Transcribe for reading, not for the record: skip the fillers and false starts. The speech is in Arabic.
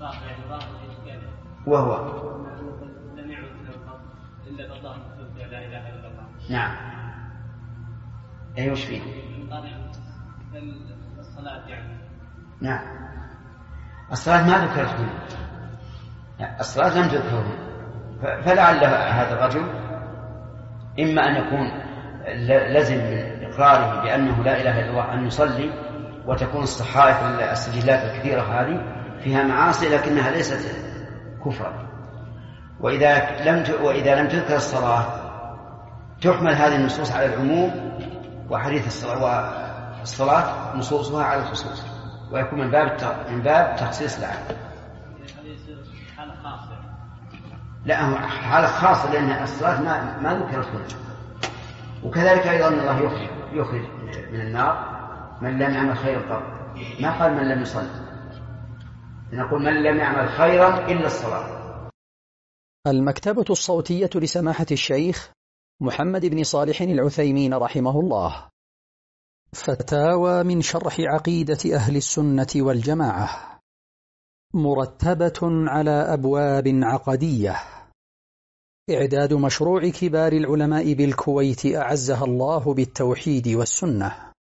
وهو نعم. أي وش فيه؟ الصلاة يعني. نعم. الصلاة ما ذكرت هنا. الصلاة لم تذكر هنا. فلعل هذا الرجل إما أن يكون لزم من إقراره بأنه لا إله إلا الله أن يصلي، وتكون الصحائف السجلات الكثيرة هذه فيها معاصي لكنها ليست كفرا. وإذا لم تذكر الصلاة تحمل هذه النصوص على العموم، وحديث الصلاة نصوصها على الخصوص، ويكون من باب تخصيص العام. لا، هو حالة خاصة لأن الصلاة ما ذكرت هنا. وكذلك أيضا الله يخرج من النار من لم يعمل خيرا قط، ما قال من لم يصلي، نقول من لم يعمل خيرا إلا الصلاة. المكتبة الصوتية لسماحة الشيخ محمد بن صالح العثيمين رحمه الله. فتاوى من شرح عقيدة أهل السنة والجماعة، مرتبة على أبواب عقدية. إعداد مشروع كبار العلماء بالكويت أعزها الله بالتوحيد والسنة.